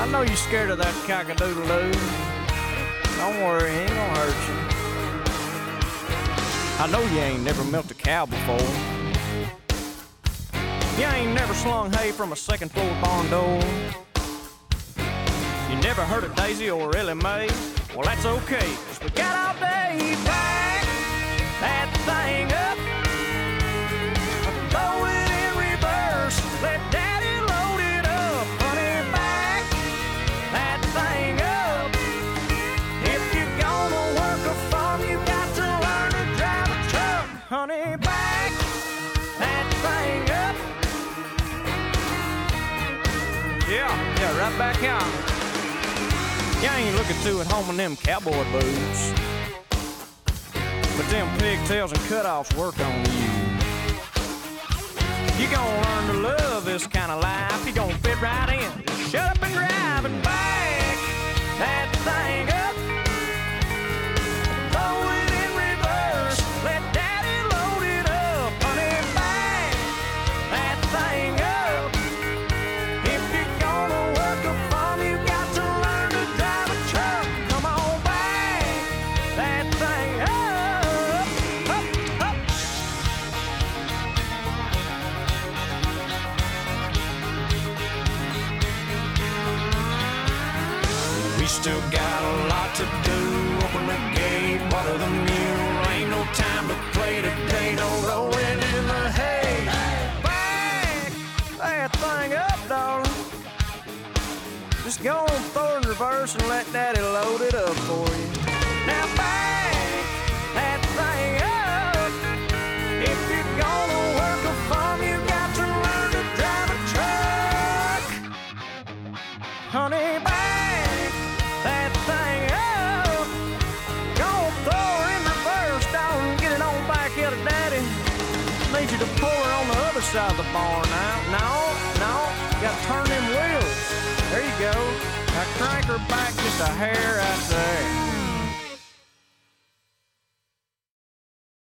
know you're scared of that cock-a-doodle-doo. Don't worry, he ain't gonna hurt you. I know you ain't never milked a cow before. You ain't never slung hay from a second floor barn door. You never heard of Daisy or Ellie Mae? Well, that's okay, 'cause we got all day. Back that thing up, throw it in reverse, let Daddy load it up. Honey, back that thing up. If you're gonna work a farm, you got to learn to drive a truck. Honey, back that thing up. Yeah, right back out. You ain't looking too at home in them cowboy boots, but them pigtails and cutoffs work on you. You gonna learn to love this kind of life. You gonna fit right in. Just shut up and drive and back that thing up. Throw it in reverse. Let Daddy load it up. Honey, back that thing up. If you're gonna work a farm, you got to learn to drive a truck. Come on, back that thing up, up, up. We still got a lot to do. Open the gate, water the mule. Ain't no time to play today. Don't roll it in the hay. Back that thing up, darling. Just go on, throw it in reverse and let Daddy load it up for you. Now back that thing up. If you're gonna work a farm, you got to learn to drive a truck. Honey, back that thing up. Go on, throw her in reverse, darling. Get it on back here to Daddy. Need you to pull her on the other side of the barn now. No. You gotta turn them wheels. There you go. Now crank her back just a hair right there.